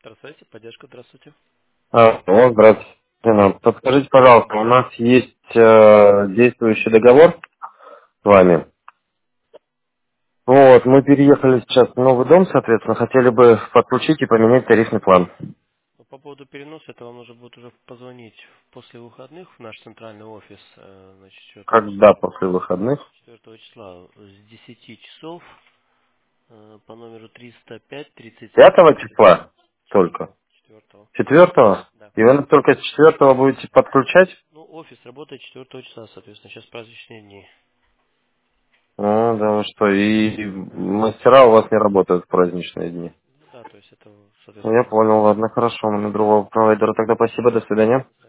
Здравствуйте, поддержка, здравствуйте. Здравствуйте. Подскажите, пожалуйста, у нас есть действующий договор с вами. Вот, мы переехали сейчас в новый дом, соответственно, хотели бы подключить и поменять тарифный план. Ну, по поводу переноса, это вам нужно будет уже позвонить после выходных в наш центральный офис, значит, 4 Когда после выходных? числа с 10 часов по номеру 305 37. 5 числа только? 4. 4? Да. И вы нас только с 4 будете подключать? Ну, офис работает 4 числа, соответственно, сейчас праздничные дни. Ну, да вы что, и мастера у вас не работают в праздничные дни. Ну да, то есть это, Ну, я соответственно, понял, ладно, хорошо, мы на другого провайдера тогда спасибо, до свидания.